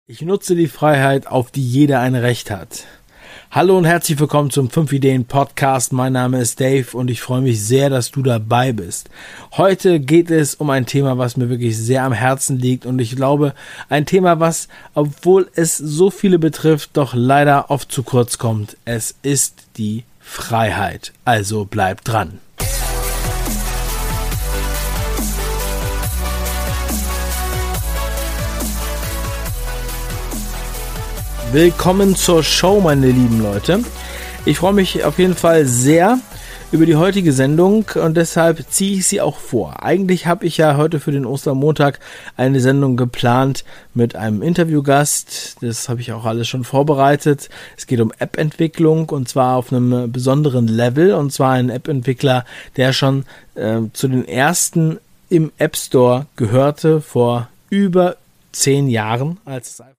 Ich nutze die Freiheit, auf die jeder ein Recht hat. Hallo und herzlich willkommen zum 5 Ideen Podcast. Mein Name ist Dave und ich freue mich sehr, dass du dabei bist. Heute geht es um ein Thema, was mir wirklich sehr am Herzen liegt und ich glaube, ein Thema, was, obwohl es so viele betrifft, doch leider oft zu kurz kommt. Es ist die Freiheit. Also bleib dran. Willkommen zur Show, meine lieben Leute. Ich freue mich auf jeden Fall sehr über die heutige Sendung und deshalb ziehe ich sie auch vor. Eigentlich habe ich ja heute für den Ostermontag eine Sendung geplant mit einem Interviewgast. Das habe ich auch alles schon vorbereitet. Es geht um App-Entwicklung und zwar auf einem besonderen Level. Und zwar ein App-Entwickler, der schon zu den ersten im App Store gehörte vor über 10 Jahren, als es